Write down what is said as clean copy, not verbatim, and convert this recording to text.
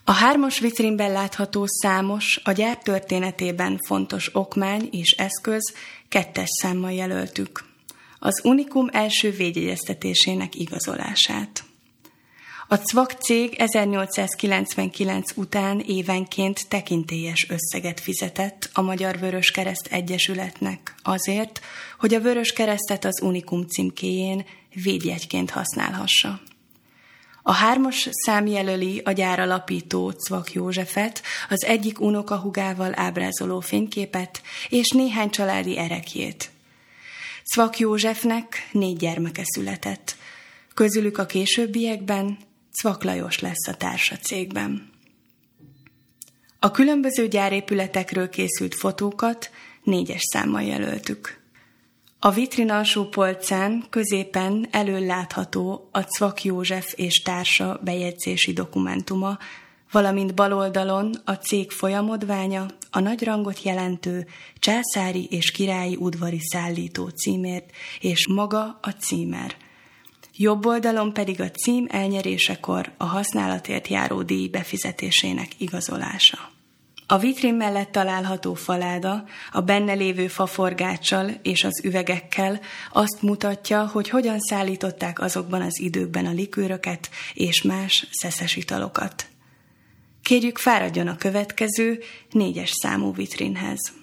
A 3-as vitrínben látható számos, a gyár történetében fontos okmány és eszköz 2-es számmal jelöltük. Az Unikum első védjegyeztetésének igazolását. A CVAK cég 1899 után évenként tekintélyes összeget fizetett a Magyar Vöröskereszt Egyesületnek azért, hogy a Vöröskeresztet az Unikum címkéjén védjegyként használhassa. A 3-as szám jelöli a gyár alapító CVAK Józsefet, az egyik unokahúgával ábrázoló fényképet és néhány családi ereklyét. CVAK Józsefnek 4 gyermeke született. Közülük a későbbiekben CVAK Lajos lesz a társa cégben. A különböző gyárépületekről készült fotókat 4-es számmal jelöltük. A vitrin alsó polcán középen elől látható a CVAK József és társa bejegyzési dokumentuma, valamint bal oldalon a cég folyamodványa, a nagy rangot jelentő császári és királyi udvari szállító címért, és maga a címer. Jobb oldalon pedig a cím elnyerésekor a használatért járó díj befizetésének igazolása. A vitrin mellett található faláda a benne lévő faforgáccsal és az üvegekkel azt mutatja, hogy hogyan szállították azokban az időkben a likőröket és más szeszes italokat. Kérjük, fáradjon a következő 4-es számú vitrinhez.